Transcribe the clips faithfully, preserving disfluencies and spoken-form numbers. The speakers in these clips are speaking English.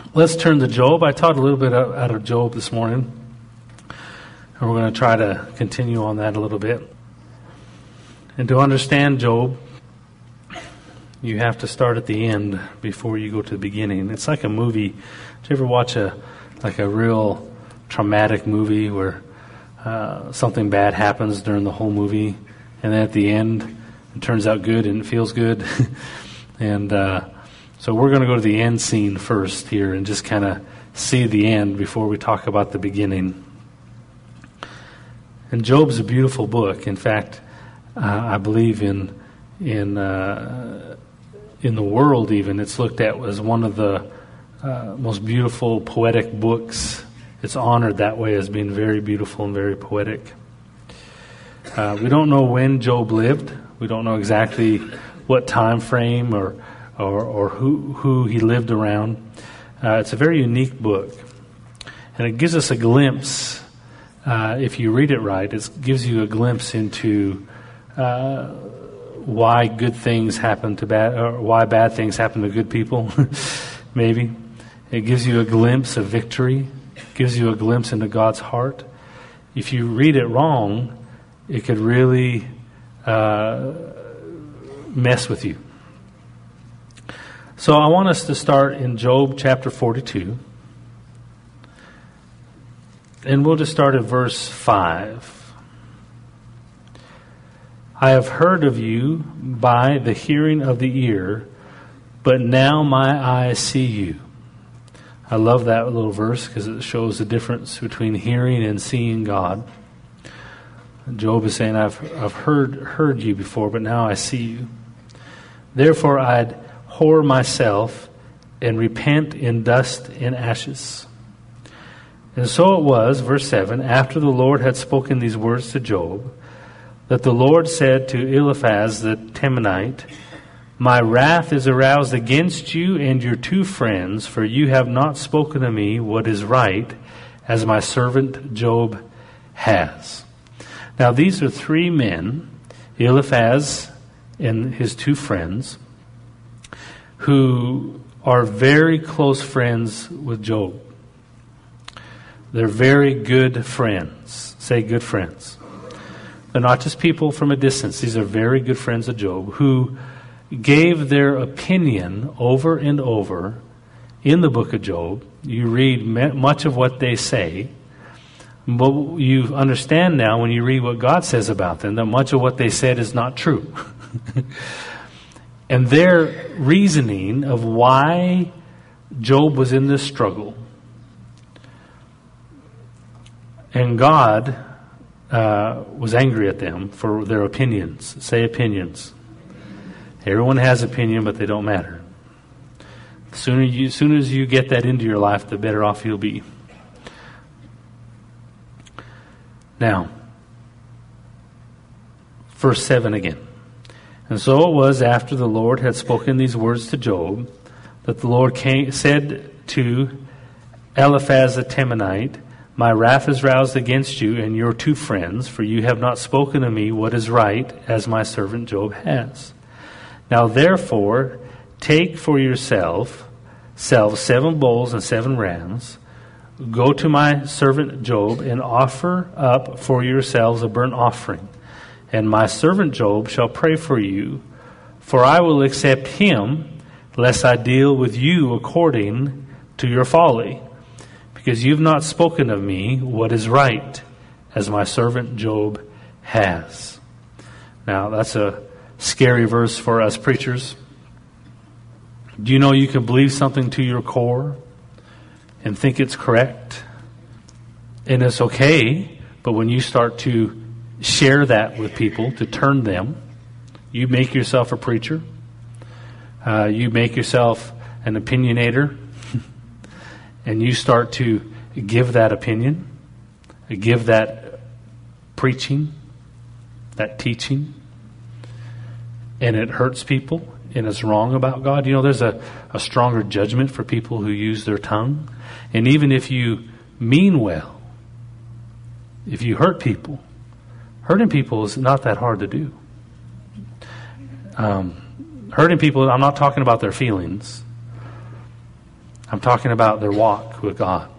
Let's turn to Job. I taught a little bit out of Job this morning, and we're going to try to continue on that a little bit. And to understand Job, you have to start at the end before you go to the beginning. It's like a movie. Did you ever watch a like a real traumatic movie where uh, something bad happens during the whole movie, and then at the end it turns out good and it feels good? and uh, so we're going to go to the end scene first here and just kind of see the end before we talk about the beginning. And Job's a beautiful book. In fact, uh, I believe in in uh, in the world even it's looked at as one of the uh, most beautiful poetic books. It's honored that way as being very beautiful and very poetic. Uh, we don't know when Job lived. We don't know exactly what time frame or or, or who who he lived around. Uh, it's a very unique book, and it gives us a glimpse. Uh, if you read it right, it gives you a glimpse into uh, why good things happen to bad, or why bad things happen to good people. Maybe it gives you a glimpse of victory. It gives you a glimpse into God's heart. If you read it wrong, it could really uh, mess with you. So I want us to start in Job chapter forty-two. And we'll just start at verse five. I have heard of you by the hearing of the ear, but now my eyes see you. I love that little verse because it shows the difference between hearing and seeing God. Job is saying, I've I've heard heard you before, but now I see you. Therefore I'd whore myself and repent in dust and ashes. And so it was, verse seven, after the Lord had spoken these words to Job, that the Lord said to Eliphaz the Temanite, my wrath is aroused against you and your two friends, for you have not spoken to me what is right, as my servant Job has. Now these are three men, Eliphaz and his two friends, who are very close friends with Job. They're very good friends. Say good friends. They're not just people from a distance. These are very good friends of Job who gave their opinion over and over in the book of Job. You read much of what they say, but you understand now when you read what God says about them that much of what they said is not true. And their reasoning of why Job was in this struggle, and God uh, was angry at them for their opinions. Say opinions. Everyone has opinion, but they don't matter. The sooner you, sooner as you get that into your life, the better off you'll be. Now, verse seven again. And so it was after the Lord had spoken these words to Job, that the Lord came, said to Eliphaz the Temanite, my wrath is roused against you and your two friends, for you have not spoken to me what is right, as my servant Job has. Now therefore, take for yourself selves seven bulls and seven rams. Go to my servant Job and offer up for yourselves a burnt offering. And my servant Job shall pray for you, for I will accept him, lest I deal with you according to your folly. Because you've not spoken of me what is right, as my servant Job has. Now, that's a scary verse for us preachers. Do you know you can believe something to your core and think it's correct? And it's okay, but when you start to share that with people, to turn them, you make yourself a preacher. Uh, you make yourself an opinionator. And you start to give that opinion, give that preaching, that teaching, and it hurts people, and it's wrong about God. You know, there's a, a stronger judgment for people who use their tongue. And even if you mean well, if you hurt people, hurting people is not that hard to do. Um, hurting people, I'm not talking about their feelings. I'm talking about their walk with God.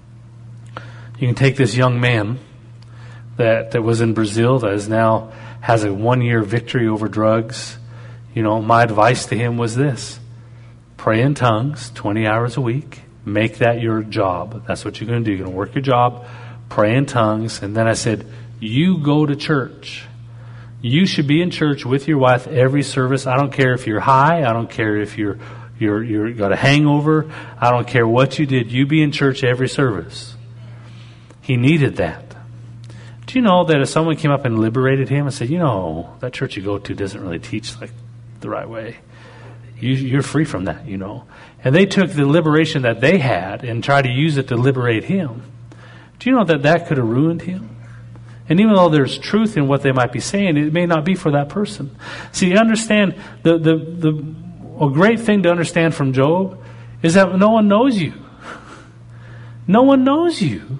You can take this young man that, that was in Brazil that is now has a one-year victory over drugs. You know, my advice to him was this. Pray in tongues twenty hours a week. Make that your job. That's what you're going to do. You're going to work your job, pray in tongues. And then I said, you go to church. You should be in church with your wife every service. I don't care if you're high. I don't care if you're you're you're got a hangover. I don't care what you did. You be in church every service. He needed that. Do you know that if someone came up and liberated him and said, you know, that church you go to doesn't really teach like the right way. You, you're free from that, you know. And they took the liberation that they had and tried to use it to liberate him. Do you know that that could have ruined him? And even though there's truth in what they might be saying, it may not be for that person. See, you understand, the, the, the, a great thing to understand from Job is that no one knows you. No one knows you.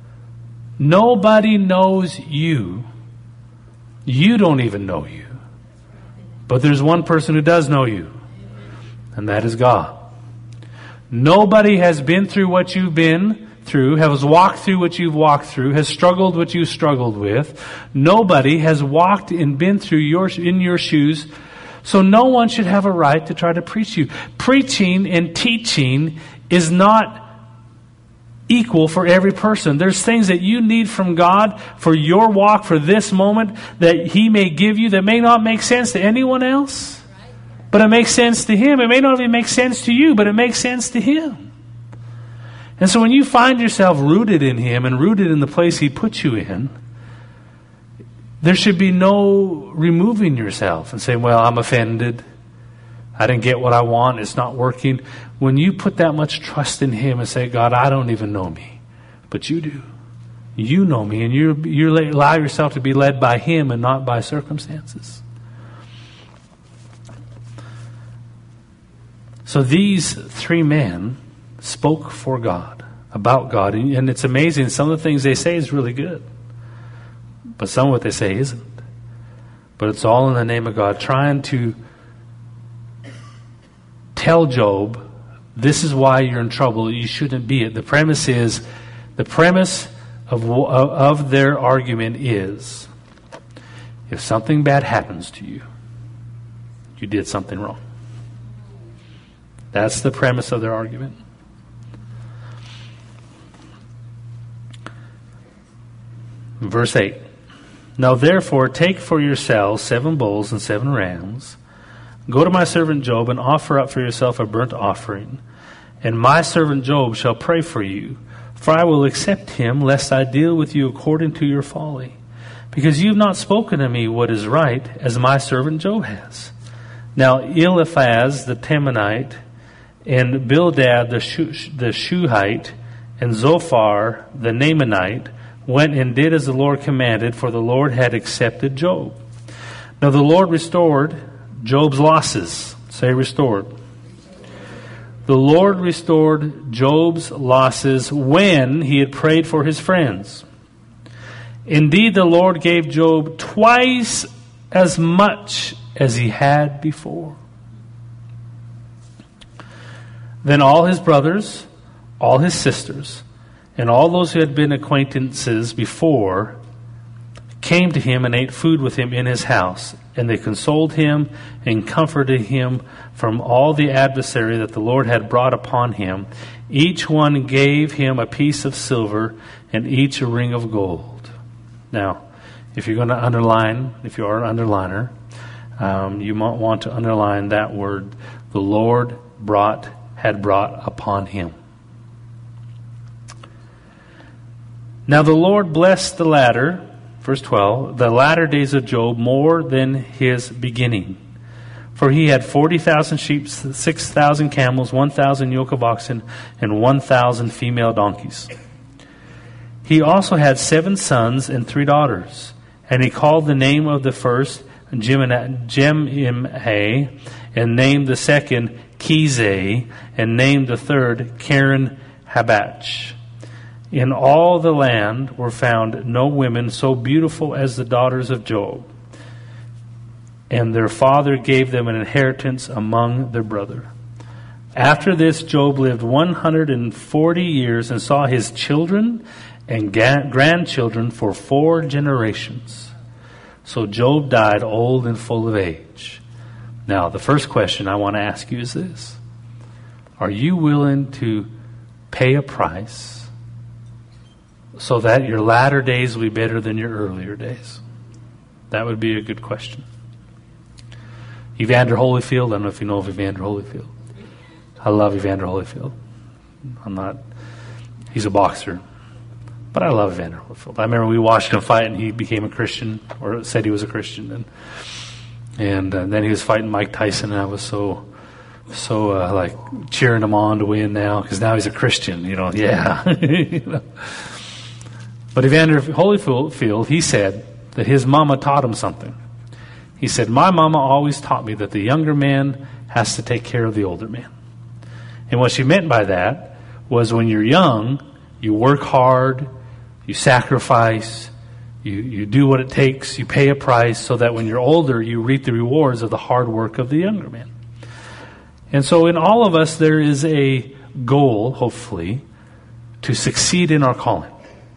Nobody knows you. You don't even know you. But there's one person who does know you, and that is God. Nobody has been through what you've been through, has walked through what you've walked through, has struggled what you've struggled with. Nobody has walked and been through your in your shoes, so no one should have a right to try to preach you. Preaching and teaching is not equal for every person. There's things that you need from God for your walk, for this moment, that He may give you that may not make sense to anyone else, but it makes sense to Him. It may not even make sense to you, but it makes sense to Him. And so when you find yourself rooted in Him and rooted in the place He put you in, there should be no removing yourself and saying, well, I'm offended. I didn't get what I want. It's not working. When you put that much trust in Him and say, God, I don't even know me, but you do. You know me, and you you allow yourself to be led by Him and not by circumstances. So these three men spoke for God, about God. And it's amazing. Some of the things they say is really good. But some of what they say isn't. But it's all in the name of God, trying to tell Job, this is why you're in trouble. You shouldn't be it. The premise is, the premise of, of their argument is, if something bad happens to you, you did something wrong. That's the premise of their argument. Verse eight. Now therefore take for yourselves seven bulls and seven rams. Go to my servant Job and offer up for yourself a burnt offering. And my servant Job shall pray for you. For I will accept him, lest I deal with you according to your folly. Because you have not spoken to me what is right, as my servant Job has. Now Eliphaz the Temanite, and Bildad the, Shu- the Shuhite, and Zophar the Naamanite went and did as the Lord commanded, for the Lord had accepted Job. Now the Lord restored Job's losses. Say restored. The Lord restored Job's losses when he had prayed for his friends. Indeed, the Lord gave Job twice as much as he had before. Then all his brothers, all his sisters, and all those who had been acquaintances before came to him and ate food with him in his house. And they consoled him and comforted him from all the adversary that the Lord had brought upon him. Each one gave him a piece of silver and each a ring of gold. Now, if you're going to underline, if you are an underliner, um, you might want to underline that word, the Lord brought, had brought upon him. Now the Lord blessed the latter, verse twelve, the latter days of Job more than his beginning. For he had forty thousand sheep, six thousand camels, one thousand yoke of oxen, and one thousand female donkeys. He also had seven sons and three daughters. And he called the name of the first Jemimah, and named the second Kizeh, and named the third Karen Habach. In all the land were found no women so beautiful as the daughters of Job. And their father gave them an inheritance among their brother. After this, Job lived one hundred forty years and saw his children and ga- grandchildren for four generations. So Job died old and full of age. Now, the first question I want to ask you is this. Are you willing to pay a price so that your latter days will be better than your earlier days? That would be a good question. Evander Holyfield, I don't know if you know of Evander Holyfield. I love Evander Holyfield. I'm not, he's a boxer. But I love Evander Holyfield. I remember we watched him fight and he became a Christian, or said he was a Christian. And and uh, then he was fighting Mike Tyson, and I was so, so uh, like cheering him on to win now, because now he's a Christian, you know, yeah. you know. But Evander Holyfield, he said that his mama taught him something. He said, my mama always taught me that the younger man has to take care of the older man. And what she meant by that was when you're young, you work hard, you sacrifice, you, you do what it takes, you pay a price, so that when you're older, you reap the rewards of the hard work of the younger man. And so in all of us, there is a goal, hopefully, to succeed in our calling.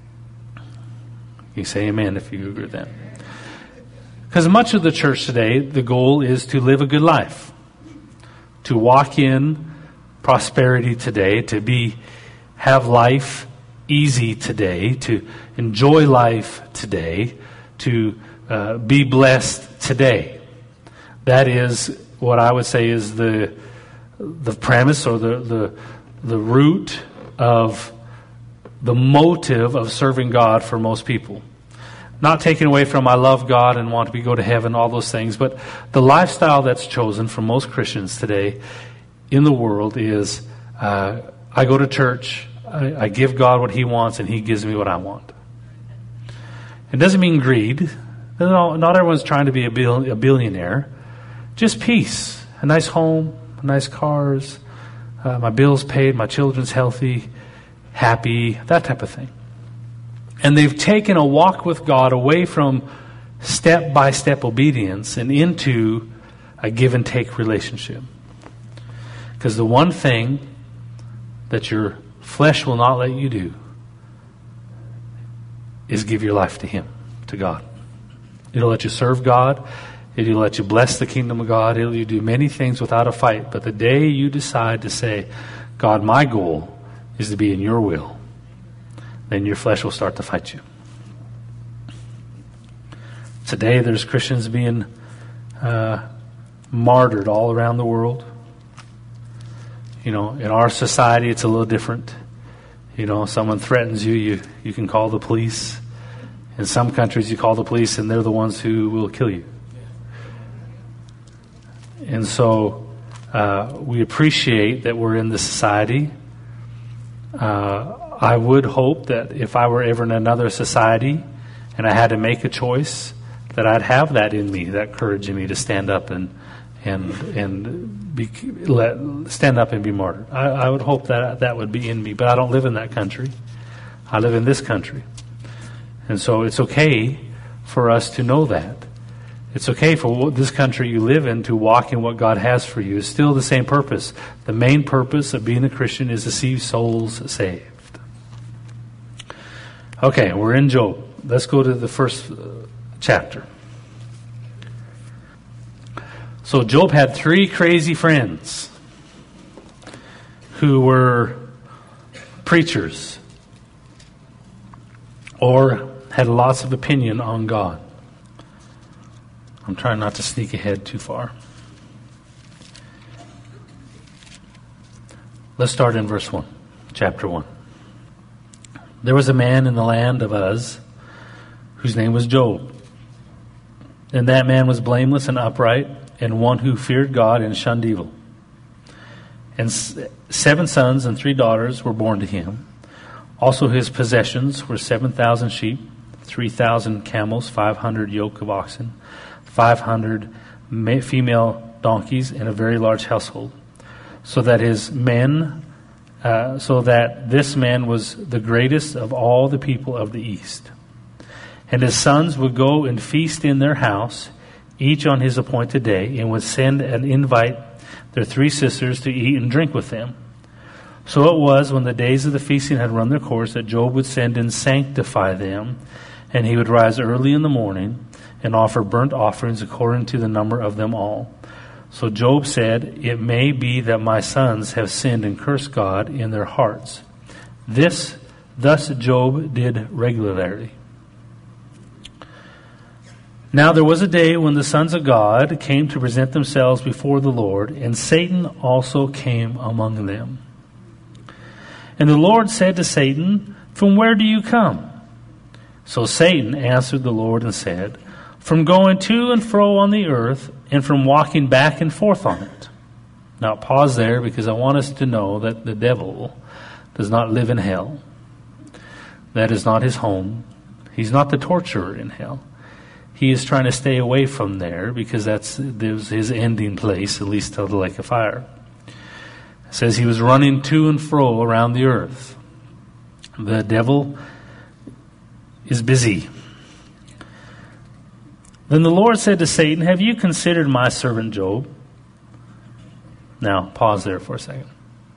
You say amen if you agree with that. Because much of the church today, the goal is to live a good life, to walk in prosperity today, to be have life easy today, to enjoy life today, to uh, be blessed today. That is what I would say is the the premise or the the the root of the motive of serving God for most people. Not taken away from I love God and want to be go to heaven, all those things, but the lifestyle that's chosen for most Christians today in the world is uh, I go to church, I, I give God what He wants, and He gives me what I want. It doesn't mean greed. No, not everyone's trying to be a, bill, a billionaire. Just peace, a nice home, nice cars, uh, my bills paid, my children's healthy, happy, that type of thing. And they've taken a walk with God away from step-by-step obedience and into a give-and-take relationship. Because the one thing that your flesh will not let you do is give your life to Him, to God. It'll let you serve God. It'll let you bless the kingdom of God. It'll let you do many things without a fight. But the day you decide to say, God, my goal is to be in your will, then your flesh will start to fight you. Today there's Christians being uh, martyred all around the world. You know, in our society it's a little different. You know, someone threatens you, you, you can call the police. In some countries you call the police and they're the ones who will kill you. And so uh, we appreciate that we're in this society. Uh, I would hope that if I were ever in another society and I had to make a choice, that I'd have that in me, that courage in me to stand up and and and be let stand up and be martyred. I, I would hope that that would be in me, but I don't live in that country. I live in this country, and so it's okay for us to know that. It's okay for this country you live in to walk in what God has for you. It's still the same purpose. The main purpose of being a Christian is to see souls saved. Okay, we're in Job. Let's go to the first uh, chapter. So Job had three crazy friends who were preachers or had lots of opinion on God. I'm trying not to sneak ahead too far. Let's start in verse one, chapter one. There was a man in the land of Uz whose name was Job. And that man was blameless and upright and one who feared God and shunned evil. And seven sons and three daughters were born to him. Also his possessions were seven thousand sheep, three thousand camels, five hundred yoke of oxen, five hundred female donkeys, and a very large household. So that his men... Uh, so that this man was the greatest of all the people of the East. And his sons would go and feast in their house, each on his appointed day, and would send an invite their three sisters to eat and drink with them. So it was, when the days of the feasting had run their course, that Job would send and sanctify them, and he would rise early in the morning and offer burnt offerings according to the number of them all. So Job said, "It may be that my sons have sinned and cursed God in their hearts." This, thus Job did regularly. Now there was a day when the sons of God came to present themselves before the Lord, and Satan also came among them. And the Lord said to Satan, "From where do you come?" So Satan answered the Lord and said, "From going to and fro on the earth, and from walking back and forth on it." Now pause there, because I want us to know that the devil does not live in hell. That is not his home. He's not the torturer in hell. He is trying to stay away from there, because that's there's his ending place, at least till the lake of fire. It says he was running to and fro around the earth. The devil is busy. Then the Lord said to Satan, "Have you considered my servant Job?" Now, pause there for a second.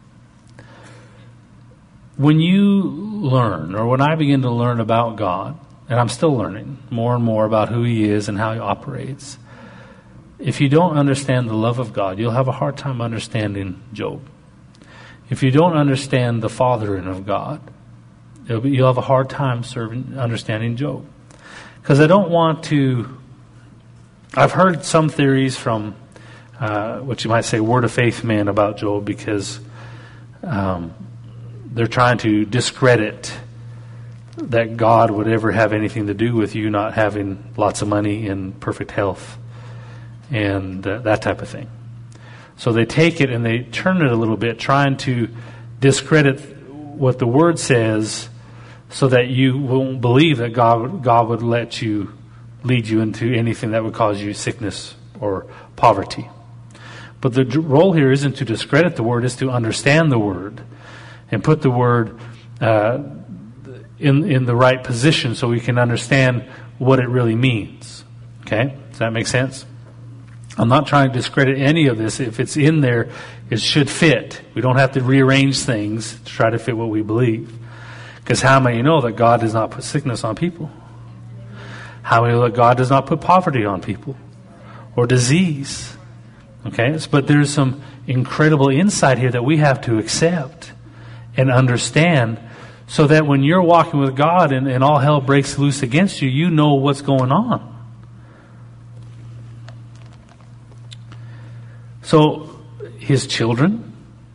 When you learn, or when I begin to learn about God, and I'm still learning more and more about who He is and how He operates, if you don't understand the love of God, you'll have a hard time understanding Job. If you don't understand the fathering of God, it'll be, you'll have a hard time serving, understanding Job. Because I don't want to... I've heard some theories from uh, what you might say word of faith men about Job, because um, they're trying to discredit that God would ever have anything to do with you not having lots of money and perfect health and uh, that type of thing. So they take it and they turn it a little bit, trying to discredit what the Word says, so that you won't believe that God God would let you lead you into anything that would cause you sickness or poverty. But the role here isn't to discredit the Word, it's to understand the Word and put the Word uh, in in the right position so we can understand what it really means. Okay? Does that make sense? I'm not trying to discredit any of this. If it's in there, it should fit. We don't have to rearrange things to try to fit what we believe. Because how many know that God does not put sickness on people? How many know that God does not put poverty on people? Or disease? Okay? But there's some incredible insight here that we have to accept and understand, so that when you're walking with God and, and all hell breaks loose against you, you know what's going on. So, his children,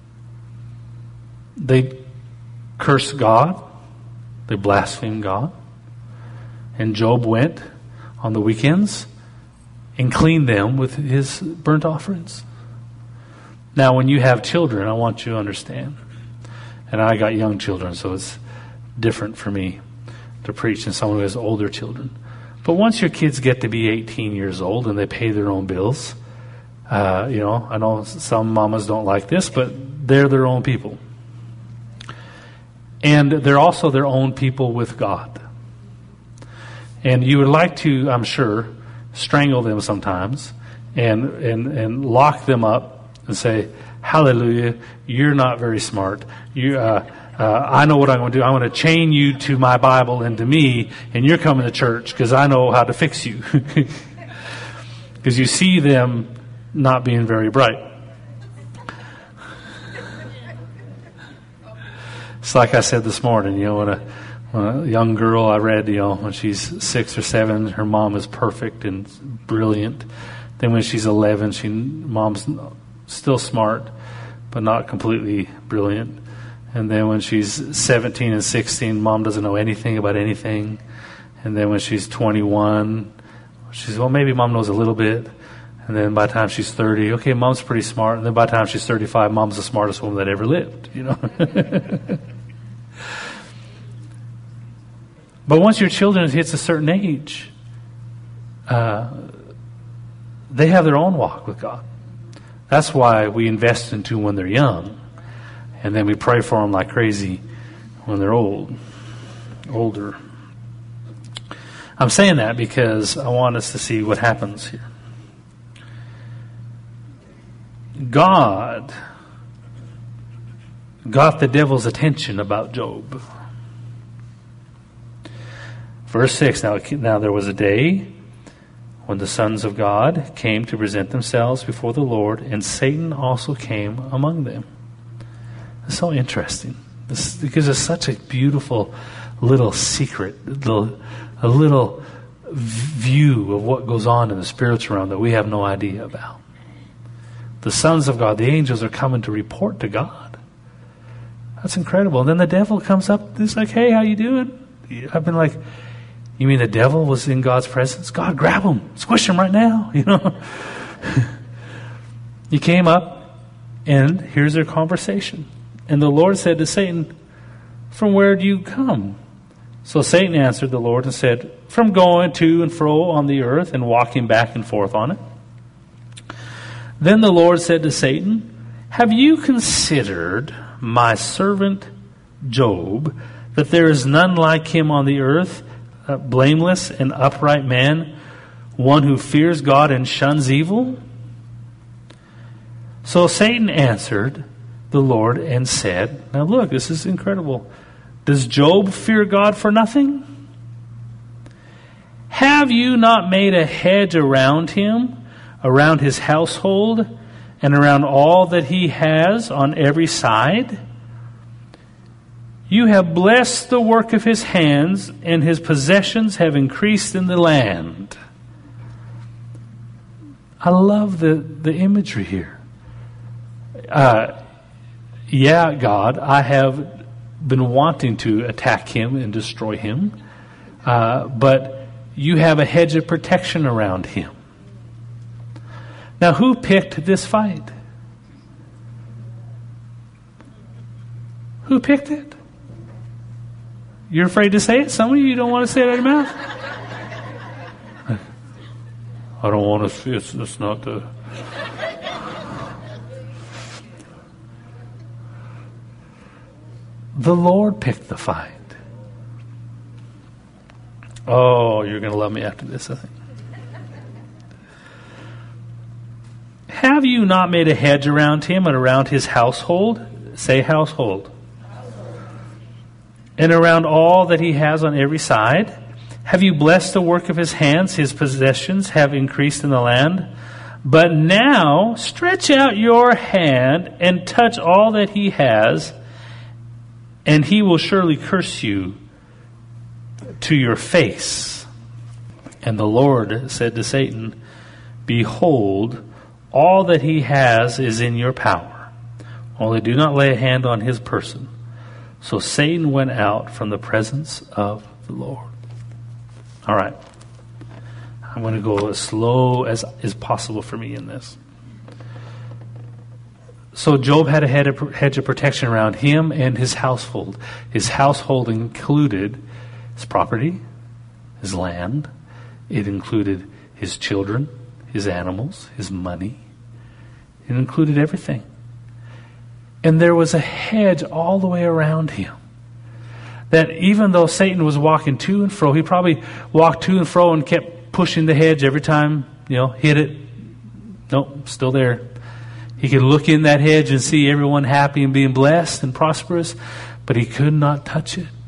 they curse God, they blaspheme God, and Job went on the weekends and cleaned them with his burnt offerings. Now, when you have children, I want you to understand, and I got young children, so it's different for me to preach than someone who has older children. But once your kids get to be eighteen years old and they pay their own bills, Uh, you know, I know some mamas don't like this, but they're their own people. And they're also their own people with God. And you would like to, I'm sure, strangle them sometimes and, and, and lock them up and say, "Hallelujah, you're not very smart. You, uh, uh, I know what I'm going to do. I'm going to chain you to my Bible and to me, and you're coming to church because I know how to fix you." Because you see them not being very bright. It's like I said this morning, you know, when a, when a young girl I read, you know, when she's six or seven, her mom is perfect and brilliant. Then when she's eleven, she mom's still smart, but not completely brilliant. And then when she's seventeen and sixteen, mom doesn't know anything about anything. And then when she's twenty-one, she's, well, maybe mom knows a little bit. And then by the time she's thirty, okay, mom's pretty smart. And then by the time she's thirty-five, mom's the smartest woman that ever lived, you know. But once your children hits a certain age, uh, they have their own walk with God. That's why we invest into when they're young. And then we pray for them like crazy when they're old, older. I'm saying that because I want us to see what happens here. God got the devil's attention about Job. Verse six, now, now there was a day when the sons of God came to present themselves before the Lord, and Satan also came among them. It's so interesting. This gives us such a beautiful little secret, little, a little view of what goes on in the spiritual realm that we have no idea about. The sons of God, the angels, are coming to report to God. That's incredible. And then the devil comes up, he's like, hey, how you doing? I've been like, you mean the devil was in God's presence? God, grab him, squish him right now, you know. He came up, and here's their conversation. And the Lord said to Satan, from where do you come? So Satan answered the Lord and said, from going to and fro on the earth and walking back and forth on it. Then the Lord said to Satan, have you considered my servant Job, that there is none like him on the earth, a blameless and upright man, one who fears God and shuns evil? So Satan answered the Lord and said, now look, this is incredible. Does Job fear God for nothing? Have you not made a hedge around him, around his household, and around all that he has on every side? You have blessed the work of his hands, and his possessions have increased in the land. I love the, the imagery here. Uh, yeah, God, I have been wanting to attack him and destroy him, uh, but you have a hedge of protection around him. Now, who picked this fight? Who picked it? You're afraid to say it? Some of you don't want to say it out of your mouth? I don't want to. It's, it's not the... The Lord picked the fight. Oh, you're going to love me after this, I think. Have you not made a hedge around him and around his household? Say household. And around all that he has on every side? Have you blessed the work of his hands? His possessions have increased in the land. But now stretch out your hand and touch all that he has, and he will surely curse you to your face. And the Lord said to Satan, behold, all that he has is in your power. Only do not lay a hand on his person. So Satan went out from the presence of the Lord. All right. I'm going to go as slow as is possible for me in this. So Job had a hedge of protection around him and his household. His household included his property, his land. It included his children, his animals, his money. It included everything. And there was a hedge all the way around him. That even though Satan was walking to and fro, he probably walked to and fro and kept pushing the hedge every time, you know, hit it. Nope, still there. He could look in that hedge and see everyone happy and being blessed and prosperous, but he could not touch it.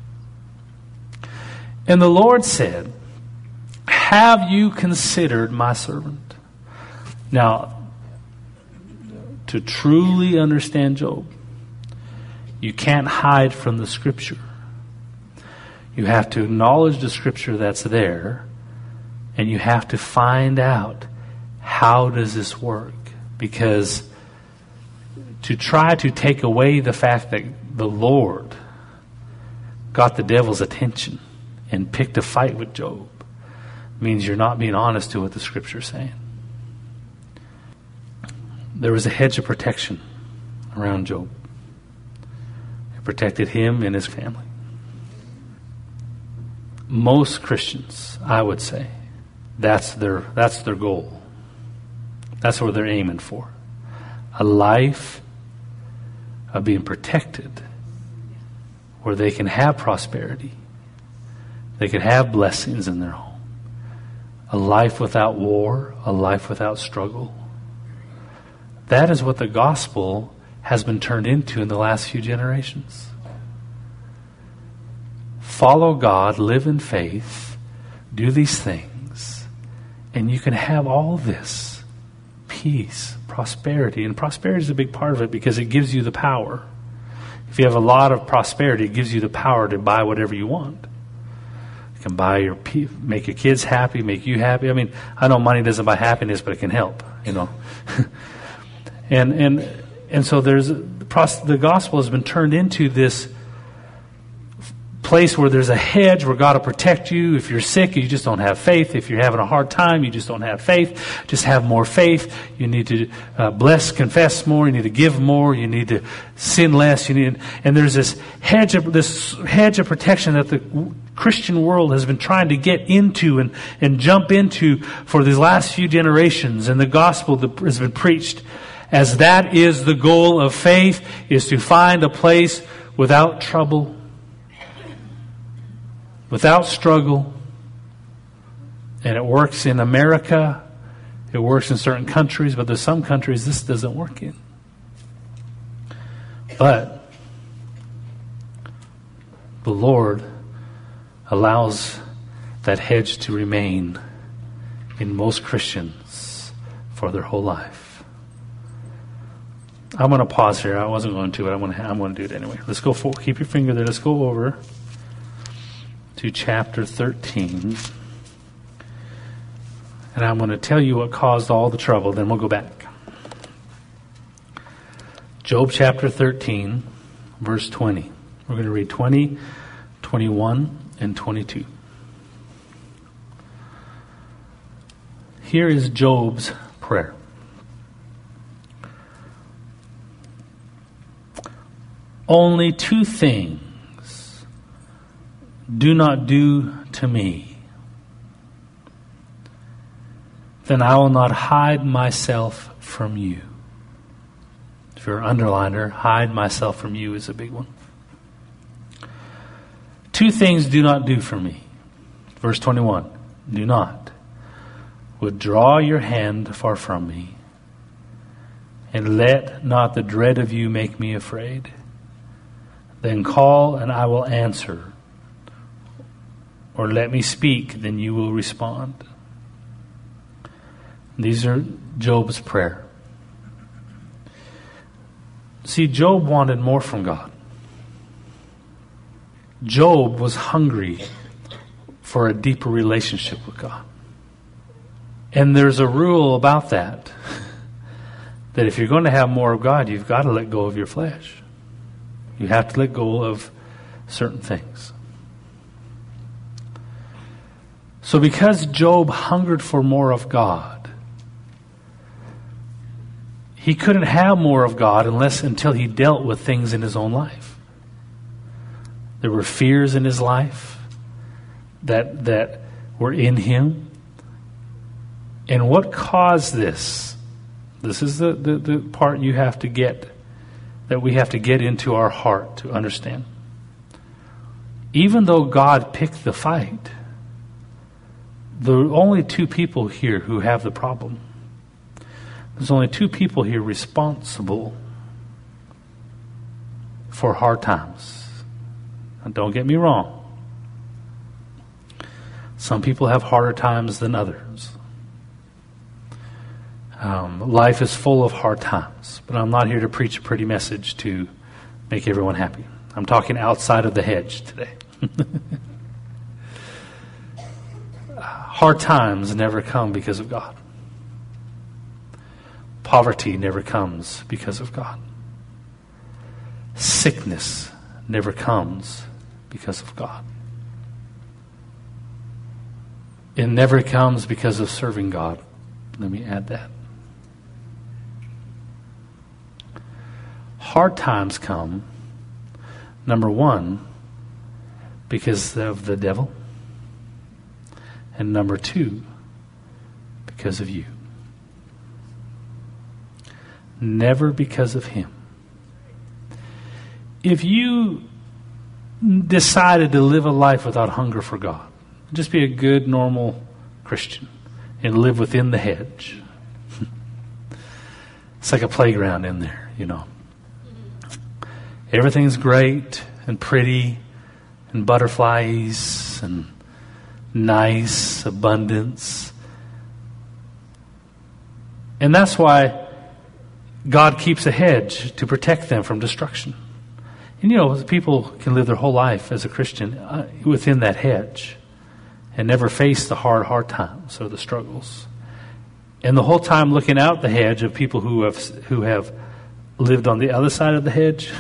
And the Lord said, have you considered my servant? Now, to truly understand Job, you can't hide from the Scripture. You have to acknowledge the Scripture that's there, and you have to find out, how does this work? Because to try to take away the fact that the Lord got the devil's attention and picked a fight with Job means you're not being honest to what the Scripture is saying. There was a hedge of protection around Job. It protected him and his family. Most Christians, I would say, that's their that's their goal. That's what they're aiming for. A life of being protected where they can have prosperity. They can have blessings in their home. A life without war, a life without struggle. That is what the gospel has been turned into in the last few generations. Follow God, live in faith, do these things, and you can have all this peace, prosperity. And prosperity is a big part of it because it gives you the power. If you have a lot of prosperity, it gives you the power to buy whatever you want. You can buy your, make your kids happy, make you happy. I mean, I know money doesn't buy happiness, but it can help, you know. and and and so there's the gospel has been turned into this place where there's a hedge where God will protect you. If you're sick, you just don't have faith. If you're having a hard time, you just don't have faith. Just have more faith. You need to uh, bless, confess more. You need to give more. You need to sin less. You need, and there's this hedge of this hedge of protection that the Christian world has been trying to get into and and jump into for these last few generations. And the gospel that has been preached, as that is the goal of faith, is to find a place without trouble, without struggle. And it works in America. It works in certain countries, but there's some countries this doesn't work in. But the Lord allows that hedge to remain in most Christians for their whole life. I'm going to pause here. I wasn't going to, but I'm going to, I'm going to do it anyway. Let's go for, keep your finger there. Let's go over to chapter thirteen. And I'm going to tell you what caused all the trouble, then we'll go back. Job chapter thirteen, verse twenty. We're going to read twenty, twenty-one, and twenty-two. Here is Job's prayer. Only two things do not do to me, then I will not hide myself from you. If you're an underliner, hide myself from you is a big one. Two things do not do for me. Verse twenty-one, do not withdraw your hand far from me, and let not the dread of you make me afraid. Then call and I will answer, or let me speak, then you will respond. These are Job's prayer. See, Job wanted more from God. Job was hungry for a deeper relationship with God. And there's a rule about that, that if you're going to have more of God, you've got to let go of your flesh. You have to let go of certain things. So because Job hungered for more of God, he couldn't have more of God unless until he dealt with things in his own life. There were fears in his life that that were in him. And what caused this? This is the, the, the part you have to get, that we have to get into our heart to understand. Even though God picked the fight, there are only two people here who have the problem. There's only two people here responsible for hard times. And don't get me wrong. Some people have harder times than others. Um, life is full of hard times. But I'm not here to preach a pretty message to make everyone happy. I'm talking outside of the hedge today. Hard times never come because of God. Poverty never comes because of God. Sickness never comes because of God. It never comes because of serving God. Let me add that. Hard times come, number one, because of the devil. And number two, because of you. Never because of him. If you decided to live a life without hunger for God, just be a good, normal Christian and live within the hedge, It's like a playground in there, you know. Everything's great and pretty and butterflies and nice abundance. And that's why God keeps a hedge to protect them from destruction. And you know, people can live their whole life as a Christian uh, within that hedge and never face the hard, hard times or the struggles. And the whole time looking out the hedge of people who have who have lived on the other side of the hedge.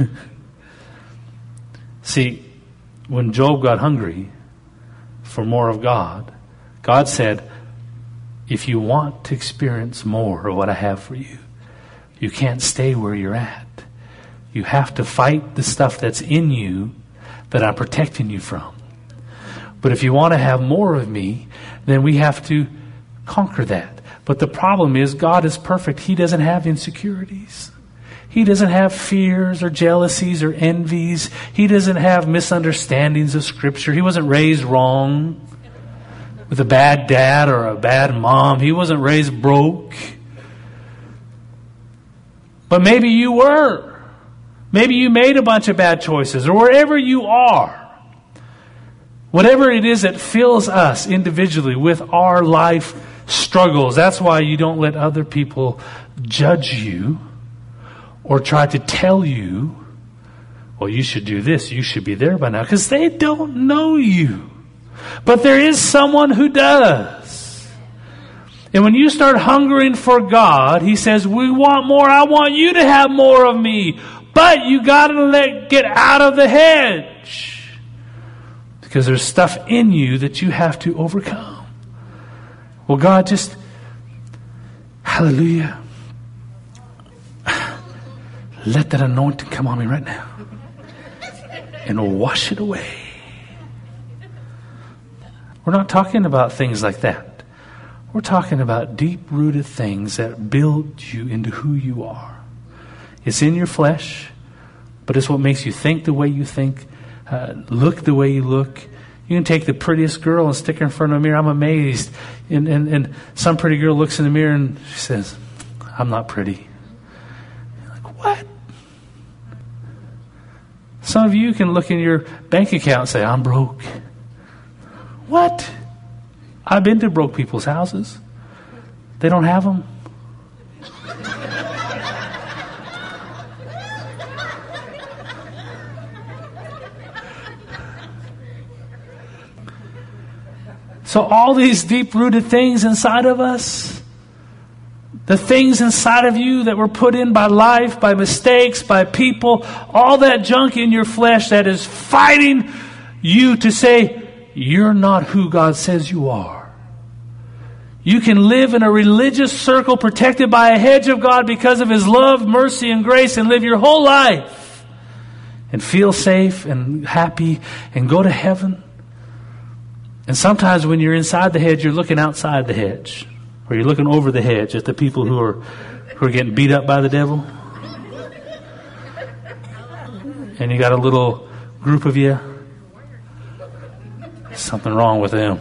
See, when Job got hungry for more of God, God said, if you want to experience more of what I have for you, you can't stay where you're at. You have to fight the stuff that's in you that I'm protecting you from. But if you want to have more of me, then we have to conquer that. But the problem is, God is perfect. He doesn't have insecurities. He doesn't have fears or jealousies or envies. He doesn't have misunderstandings of Scripture. He wasn't raised wrong with a bad dad or a bad mom. He wasn't raised broke. But maybe you were. Maybe you made a bunch of bad choices, or wherever you are. Whatever it is that fills us individually with our life struggles. That's why you don't let other people judge you or try to tell you, well, you should do this, you should be there by now, because they don't know you. But there is someone who does. And when you start hungering for God, He says, we want more. I want you to have more of me. But you got to let get out of the hedge. Because there's stuff in you that you have to overcome. Well, God, just, hallelujah. Let that anointing come on me right now. And wash it away. We're not talking about things like that. We're talking about deep-rooted things that build you into who you are. It's in your flesh, but it's what makes you think the way you think, uh, look the way you look. You can take the prettiest girl and stick her in front of a mirror. I'm amazed. And, and, and some pretty girl looks in the mirror and she says, I'm not pretty. You're like, what? Some of you can look in your bank account and say, I'm broke. What? I've been to broke people's houses. They don't have them. So all these deep-rooted things inside of us, the things inside of you that were put in by life, by mistakes, by people, all that junk in your flesh that is fighting you to say, you're not who God says you are. You can live in a religious circle protected by a hedge of God because of His love, mercy, and grace, and live your whole life and feel safe and happy and go to heaven. And sometimes when you're inside the hedge, you're looking outside the hedge. Or you're looking over the hedge at the people who are who are getting beat up by the devil. And you got a little group of you. Something wrong with them.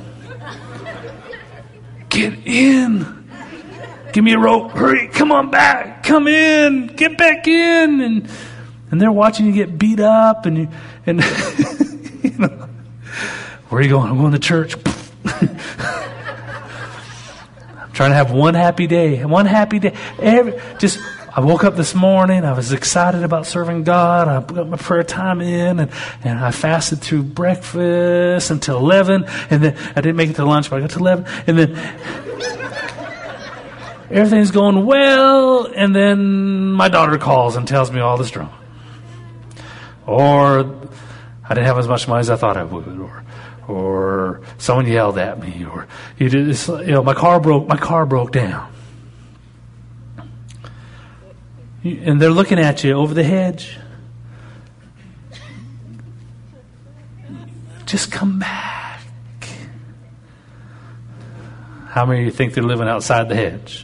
Get in. Give me a rope. Hurry. Come on back. Come in. Get back in. And and they're watching you get beat up. And you, and you know, where are you going? I'm going to church. I'm trying to have one happy day. One happy day. Every, just, I woke up this morning. I was excited about serving God. I put my prayer time in, and, and I fasted through breakfast until eleven. And then I didn't make it to lunch, but I got to eleven. And then everything's going well. And then my daughter calls and tells me all this drama. Or I didn't have as much money as I thought I would. Or Or someone yelled at me, or you just, you know, my car broke. My car broke down, and they're looking at you over the hedge. Just come back. How many of you think they're living outside the hedge?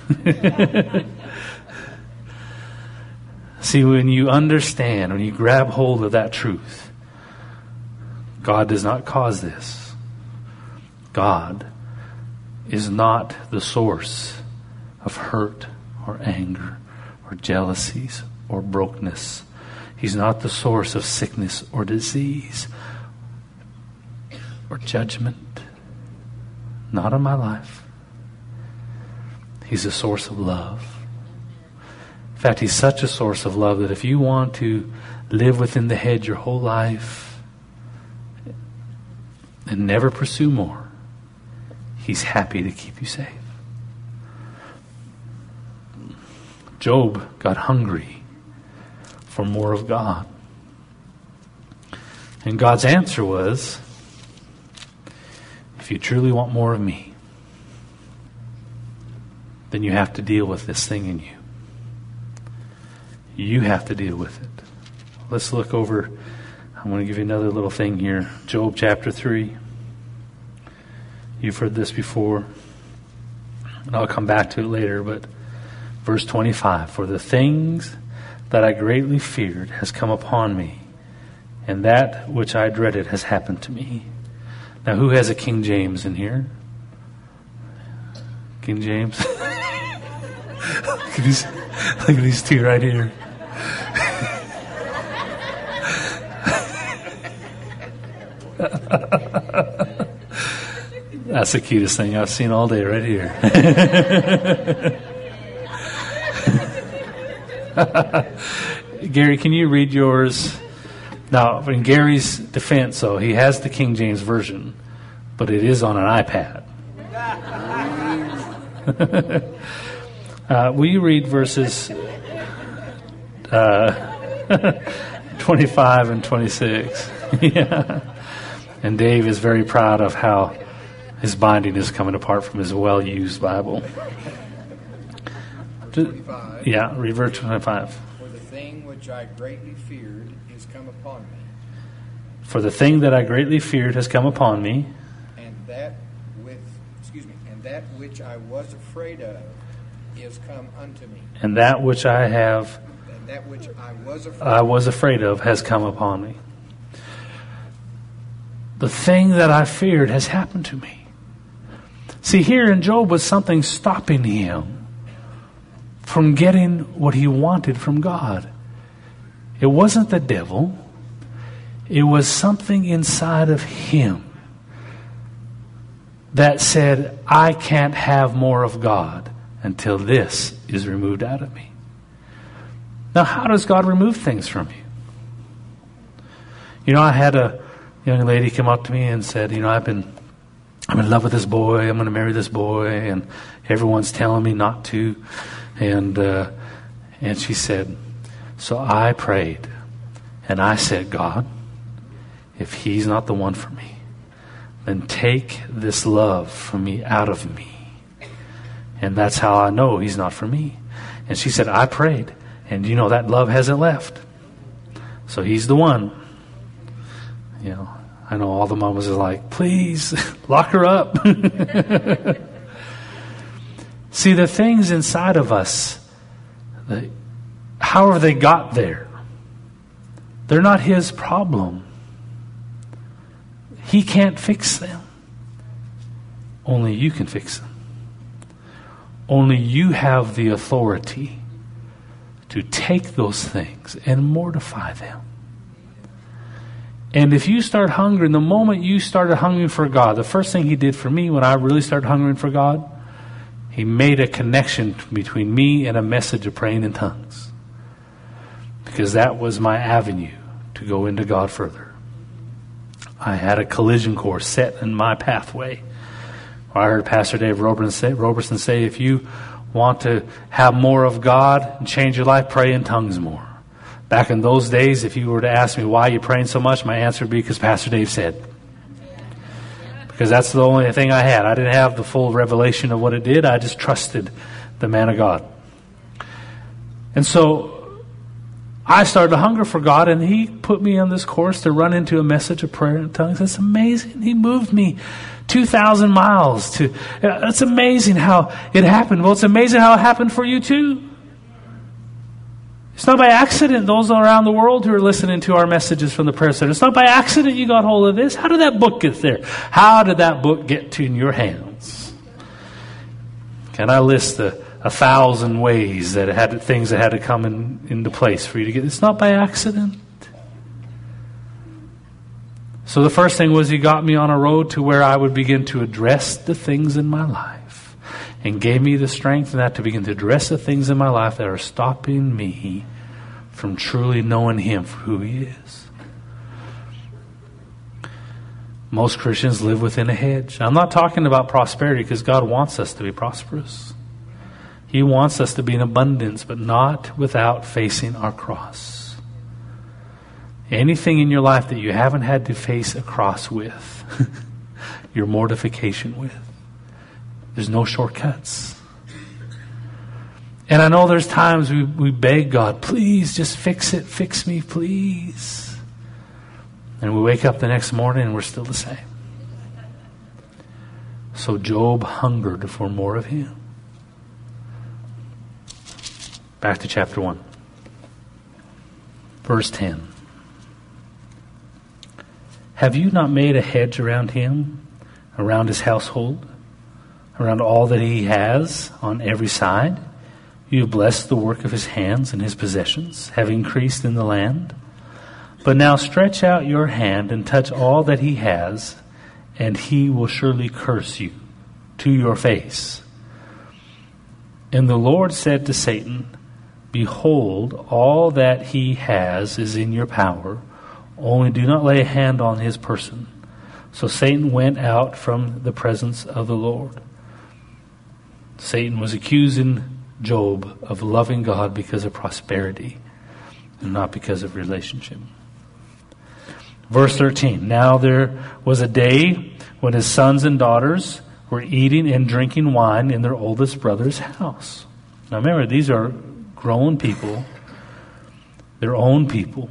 See, when you understand, when you grab hold of that truth, God does not cause this. God is not the source of hurt or anger or jealousies or brokenness. He's not the source of sickness or disease or judgment. Not in my life. He's a source of love. In fact, He's such a source of love that if you want to live within the hedge your whole life and never pursue more, He's happy to keep you safe. Job got hungry for more of God. And God's answer was, if you truly want more of me, then you have to deal with this thing in you. You have to deal with it. Let's look over. I'm going to give you another little thing here. Job chapter three. You've heard this before. And I'll come back to it later, but verse twenty-five. For the things that I greatly feared has come upon me, and that which I dreaded has happened to me. Now, who has a King James in here? King James? look, at these, look at these two right here. That's the cutest thing I've seen all day right here. Gary, can you read yours? Now, in Gary's defense, though, he has the King James Version, but it is on an iPad. uh, will you read verses uh, twenty-five and twenty-six? Yeah. And Dave is very proud of how his binding is coming apart from his well-used Bible. twenty-five. Yeah, read verse twenty-five. For the thing which I greatly feared is come upon me, For the thing that I greatly feared has come upon me, and that with excuse me, and that which I was afraid of is come unto me, and that which I have and that which I was afraid I was afraid of has come upon me. The thing that I feared has happened to me. See, here in Job was something stopping him from getting what he wanted from God. It wasn't the devil. It was something inside of him that said, I can't have more of God until this is removed out of me. Now, how does God remove things from you? You know, I had a young lady come up to me and said, you know, I've been, I'm in love with this boy. I'm going to marry this boy, and everyone's telling me not to. And uh, and she said, so I prayed, and I said, God, if he's not the one for me, then take this love from me out of me. And that's how I know he's not for me. And she said, I prayed, and you know that love hasn't left. So he's the one. You know, I know all the mamas are like, please lock her up. See, the things inside of us, the, however they got there, they're not his problem. He can't fix them. Only you can fix them. Only you have the authority to take those things and mortify them. And if you start hungering, the moment you started hungering for God, the first thing he did for me when I really started hungering for God, he made a connection between me and a message of praying in tongues. Because that was my avenue to go into God further. I had a collision course set in my pathway. I heard Pastor Dave Roberson say, Roberson say, if you want to have more of God and change your life, pray in tongues more. Back in those days, if you were to ask me why you're praying so much, my answer would be because Pastor Dave said. Because that's the only thing I had. I didn't have the full revelation of what it did. I just trusted the man of God. And so I started to hunger for God, and he put me on this course to run into a message of prayer in tongues. It's amazing. He moved me two thousand miles to, it's amazing how it happened. Well, it's amazing how it happened for you too. It's not by accident, those around the world who are listening to our messages from the prayer center. It's not by accident you got hold of this. How did that book get there? How did that book get to in your hands? Can I list the a thousand ways that it had things that had to come in, into place for you to get. It's not by accident. So the first thing was he got me on a road to where I would begin to address the things in my life, and gave me the strength in that to begin to address the things in my life that are stopping me from truly knowing Him for who He is. Most Christians live within a hedge. I'm not talking about prosperity, because God wants us to be prosperous. He wants us to be in abundance, but not without facing our cross. Anything in your life that you haven't had to face a cross with, your mortification with, there's no shortcuts. And I know there's times we, we beg God, please just fix it, fix me, please. And we wake up the next morning and we're still the same. So Job hungered for more of Him. Back to chapter one. Verse ten. Have you not made a hedge around him, around his household, around all that he has on every side? You have blessed the work of his hands, and his possessions have increased in the land. But now stretch out your hand and touch all that he has, and he will surely curse you to your face. And the Lord said to Satan, behold, all that he has is in your power, only do not lay a hand on his person. So Satan went out from the presence of the Lord. Satan was accusing Job of loving God because of prosperity and not because of relationship. Verse thirteen. Now there was a day when his sons and daughters were eating and drinking wine in their oldest brother's house. Now remember, these are grown people, their own people.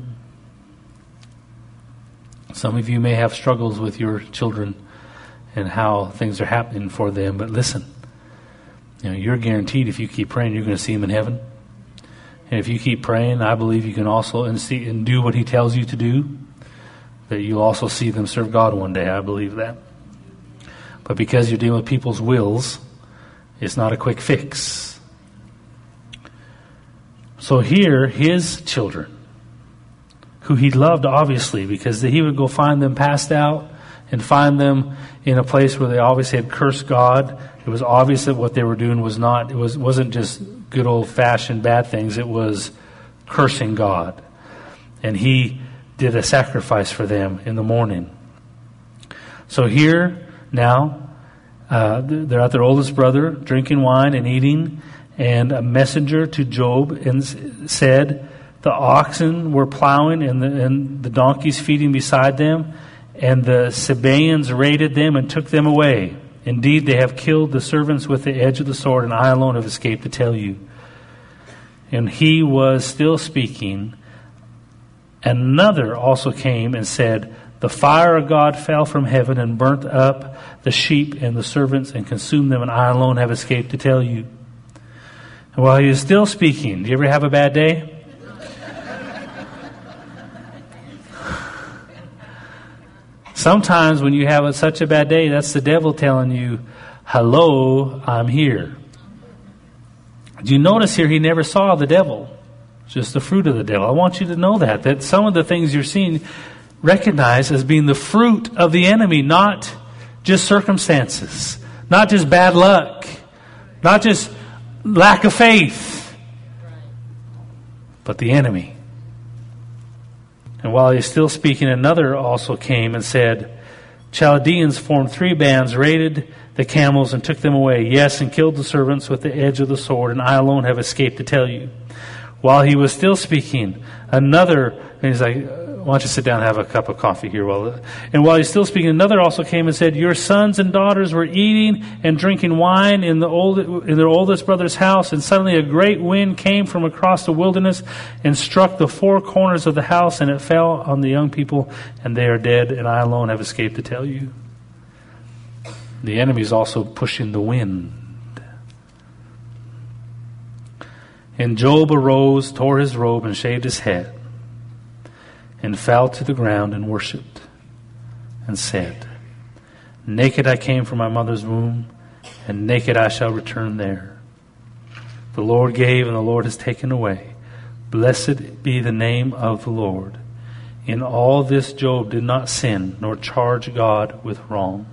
Some of you may have struggles with your children and how things are happening for them, but listen, you know, you're guaranteed if you keep praying, you're going to see Him in heaven. And if you keep praying, I believe you can also and see and do what He tells you to do, that you'll also see them serve God one day. I believe that. But because you're dealing with people's wills, it's not a quick fix. So here, his children, who he loved obviously, because he would go find them passed out and find them in a place where they obviously had cursed God. It was obvious that what they were doing was not, it was, wasn't just good old-fashioned bad things. It was cursing God. And he did a sacrifice for them in the morning. So here, now, uh, they're at their oldest brother, drinking wine and eating, and a messenger to Job and said, the oxen were plowing and the, and the donkeys feeding beside them, and the Sabaeans raided them and took them away. Indeed, they have killed the servants with the edge of the sword, and I alone have escaped to tell you. And he was still speaking. Another also came and said, the fire of God fell from heaven and burnt up the sheep and the servants and consumed them, and I alone have escaped to tell you. And while he was still speaking, do you ever have a bad day? Sometimes when you have a, such a bad day, that's the devil telling you, hello, I'm here. Do you notice here he never saw the devil? Just the fruit of the devil. I want you to know that. That some of the things you're seeing, recognize as being the fruit of the enemy, not just circumstances, not just bad luck, not just lack of faith, but the enemy. And while he was still speaking, another also came and said, Chaldeans formed three bands, raided the camels and took them away. Yes, and killed the servants with the edge of the sword, and I alone have escaped to tell you. While he was still speaking, another, and he's like, why don't you sit down and have a cup of coffee here? While, and while he's still speaking, another also came and said, your sons and daughters were eating and drinking wine in the old, in their oldest brother's house, and suddenly a great wind came from across the wilderness and struck the four corners of the house, and it fell on the young people, and they are dead, and I alone have escaped to tell you. The enemy is also pushing the wind. And Job arose, tore his robe, and shaved his head, and fell to the ground and worshipped, and said, naked I came from my mother's womb, and naked I shall return there. The Lord gave and the Lord has taken away. Blessed be the name of the Lord. In all this Job did not sin, nor charge God with wrong.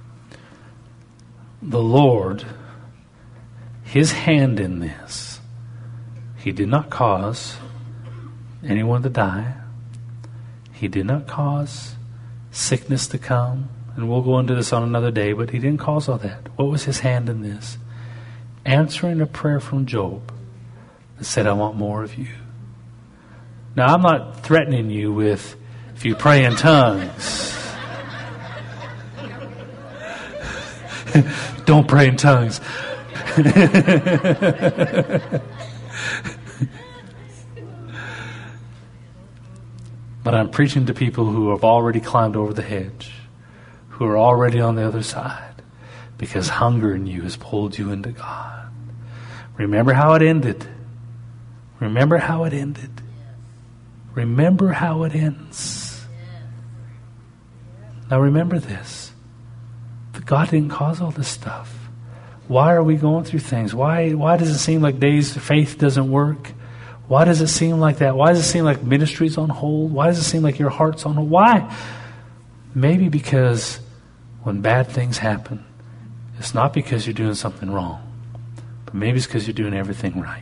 The Lord, His hand in this, He did not cause anyone to die. He did not cause sickness to come. And we'll go into this on another day, but He didn't cause all that. What was His hand in this? Answering a prayer from Job that said, I want more of you. Now, I'm not threatening you with, if you pray in tongues, don't pray in tongues. But I'm preaching to people who have already climbed over the hedge, who are already on the other side, because hunger in you has pulled you into God. Remember how it ended. Remember how it ended. Remember how it ends. Now remember this. That God didn't cause all this stuff. Why are we going through things? Why, why does it seem like days faith doesn't work? Why does it seem like that? Why does it seem like ministry's on hold? Why does it seem like your heart's on hold? Why? Maybe because when bad things happen, it's not because you're doing something wrong, but maybe it's because you're doing everything right.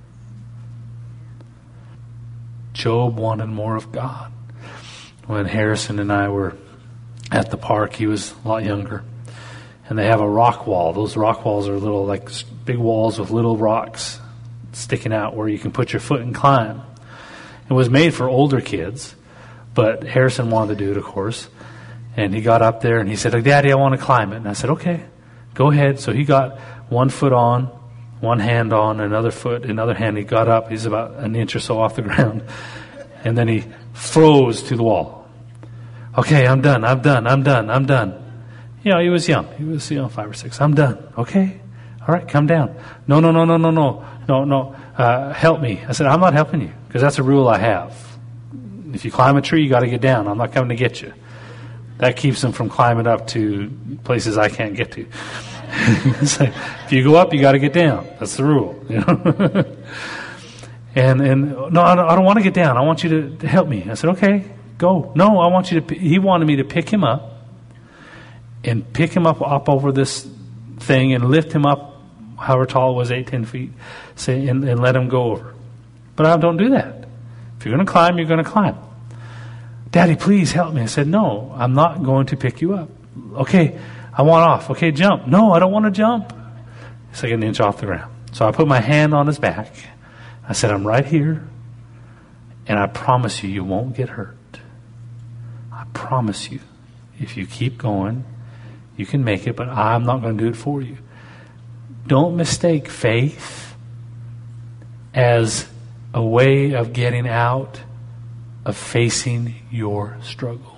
Job wanted more of God. When Harrison and I were at the park, he was a lot younger, and they have a rock wall. Those rock walls are little, like big walls with little rocks sticking out where you can put your foot and climb. It was made for older kids, but Harrison wanted to do it, of course. And he got up there and he said, oh, Daddy, I want to climb it. And I said, okay, go ahead. So he got one foot on, one hand on, another foot, another hand. He got up. He's about an inch or so off the ground. And then he froze to the wall. Okay, I'm done, I'm done, I'm done, I'm done. You know, he was young. He was, you know, five or six. I'm done. Okay. All right, come down. No, no, no, no, no, no. No, no. Uh, help me. I said, I'm not helping you, because that's a rule I have. If you climb a tree, you got to get down. I'm not coming to get you. That keeps them from climbing up to places I can't get to. So if you go up, you got to get down. That's the rule. You know? and and no, I don't, I don't want to get down. I want you to, to help me. I said, okay, go. No, I want you to. He wanted me to pick him up and pick him up up over this thing and lift him up, however tall it was, eight, ten feet, say, and, and let him go over. But I don't do that. If you're going to climb, you're going to climb. Daddy, please help me. I said, no, I'm not going to pick you up. Okay, I want off. Okay, jump. No, I don't want to jump. It's like an inch off the ground. So I put my hand on his back. I said, I'm right here, and I promise you, you won't get hurt. I promise you, if you keep going, you can make it, but I'm not going to do it for you. Don't mistake faith as a way of getting out of facing your struggle.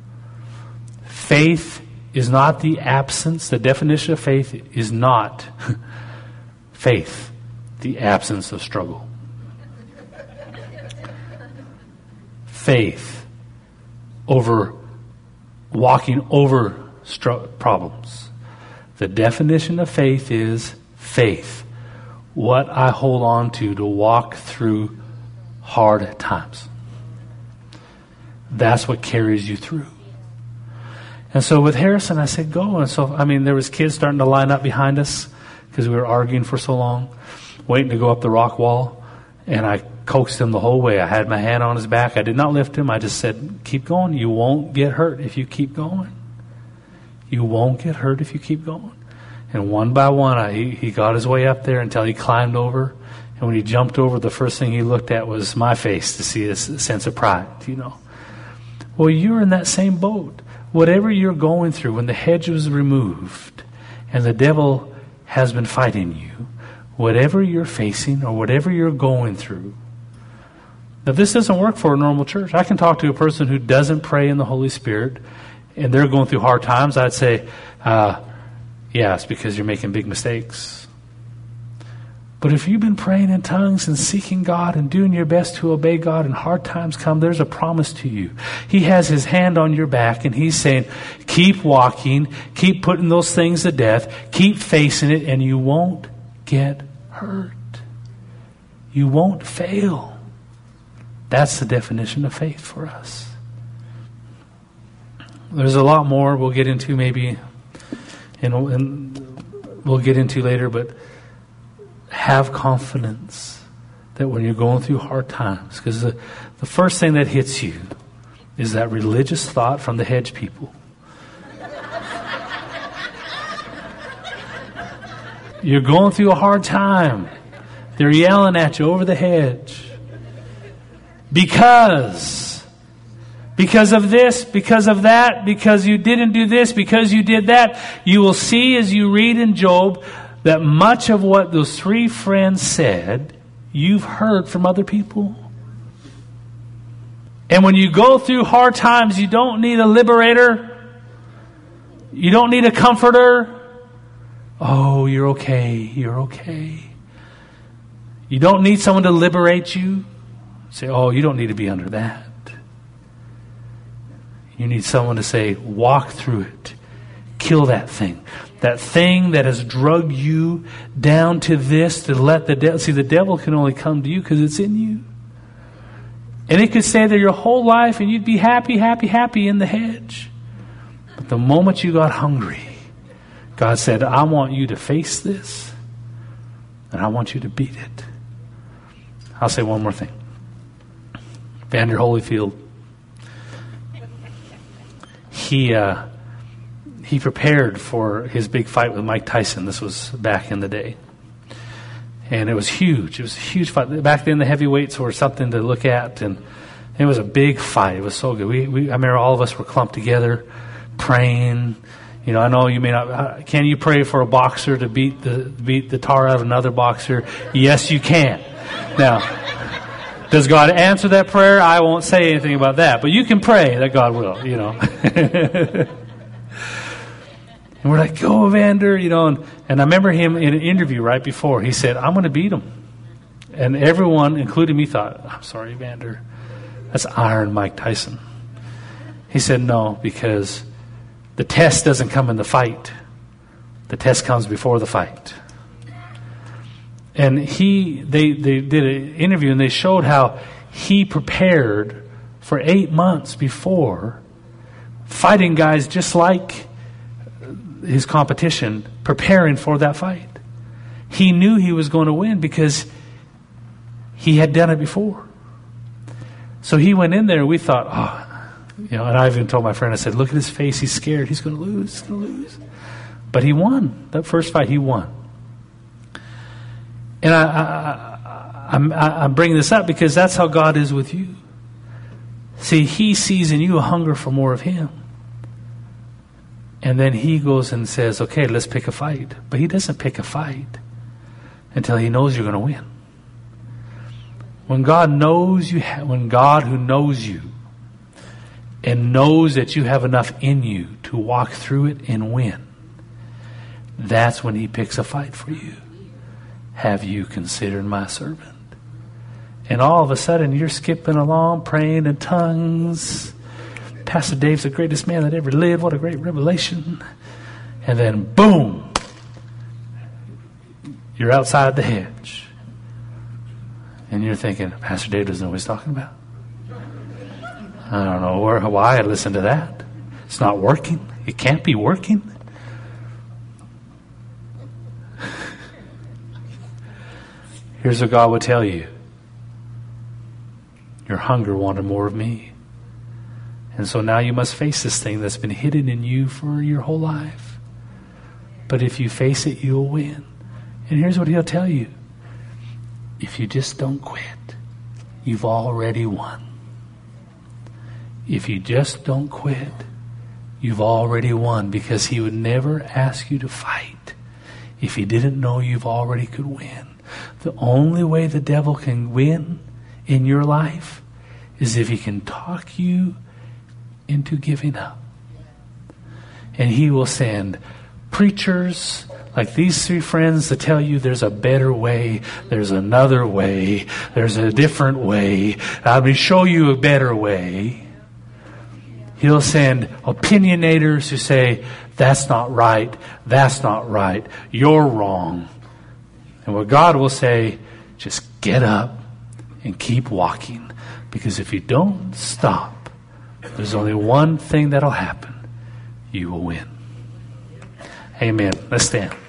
Faith is not the absence. The definition of faith is not faith, the absence of struggle. Faith over walking over str- problems. The definition of faith is faith, what I hold on to to walk through hard times. That's what carries you through. And so with Harrison, I said, go. And so, I mean, there was kids starting to line up behind us because we were arguing for so long, waiting to go up the rock wall. And I coaxed him the whole way. I had my hand on his back. I did not lift him. I just said, keep going. You won't get hurt if you keep going. You won't get hurt if you keep going. And one by one, I, he, he got his way up there until he climbed over. And when he jumped over, the first thing he looked at was my face to see this sense of pride, you know. Well, you're in that same boat. Whatever you're going through, when the hedge was removed and the devil has been fighting you, whatever you're facing or whatever you're going through. Now, this doesn't work for a normal church. I can talk to a person who doesn't pray in the Holy Spirit and they're going through hard times. I'd say, uh, yeah, it's because you're making big mistakes. But if you've been praying in tongues and seeking God and doing your best to obey God and hard times come, there's a promise to you. He has his hand on your back and he's saying, keep walking, keep putting those things to death, keep facing it, and you won't get hurt. You won't fail. That's the definition of faith for us. There's a lot more we'll get into maybe, and, and we'll get into later, but have confidence that when you're going through hard times, because the, the first thing that hits you is that religious thought from the hedge people. You're going through a hard time. They're yelling at you over the hedge. Because, because of this, because of that, because you didn't do this, because you did that. You will see as you read in Job that much of what those three friends said, you've heard from other people. And when you go through hard times, you don't need a liberator. You don't need a comforter. Oh, you're okay. You're okay. You don't need someone to liberate you. Say, oh, you don't need to be under that. You need someone to say, walk through it. Kill that thing. That thing that has drugged you down to this, to let the devil... See, the devil can only come to you because it's in you. And it could stay there your whole life and you'd be happy, happy, happy in the hedge. But the moment you got hungry, God said, I want you to face this and I want you to beat it. I'll say one more thing. Vander Holyfield, he uh, he prepared for his big fight with Mike Tyson. This was back in the day. And it was huge. It was a huge fight. Back then the heavyweights were something to look at, and it was a big fight. It was so good. We, we I remember all of us were clumped together, praying. You know, I know you may not, can you pray for a boxer to beat the beat the tar out of another boxer? Yes, you can. Now, does God answer that prayer? I won't say anything about that. But you can pray that God will, you know. And we're like, go, Evander, you know. And, and I remember him in an interview right before. He said, I'm going to beat him. And everyone, including me, thought, I'm sorry, Evander. That's Iron Mike Tyson. He said, no, because the test doesn't come in the fight. The test comes before the fight. And he, they, they did an interview and they showed how he prepared for eight months before, fighting guys just like his competition, preparing for that fight. He knew he was going to win because he had done it before. So he went in there and we thought, oh, you know, and I even told my friend, I said, look at his face, he's scared, he's going to lose, he's going to lose. But he won. That first fight, he won. And I, I, I'm, I'm bringing this up because that's how God is with you. See, he sees in you a hunger for more of him. And then he goes and says, okay, let's pick a fight. But he doesn't pick a fight until he knows you're going to win. When God knows you, ha- when God who knows you and knows that you have enough in you to walk through it and win, that's when he picks a fight for you. Have you considered my servant? And all of a sudden you're skipping along, praying in tongues. Pastor Dave's the greatest man that ever lived. What a great revelation. And then boom, you're outside the hedge. And you're thinking, Pastor Dave doesn't know what he's talking about. I don't know where, why I listened to that. It's not working. It can't be working. Here's what God would tell you. Your hunger wanted more of me. And so now you must face this thing that's been hidden in you for your whole life. But if you face it, you'll win. And here's what he'll tell you. If you just don't quit, you've already won. If you just don't quit, you've already won, because he would never ask you to fight if he didn't know you've already could win. The only way the devil can win in your life is if he can talk you into giving up. And he will send preachers like these three friends to tell you there's a better way, there's another way, there's a different way. I'll be show you a better way. He'll send opinionators who say, that's not right, that's not right, you're wrong. And what God will say, just get up and keep walking. Because if you don't stop, there's only one thing that'll happen. You will win. Amen. Let's stand.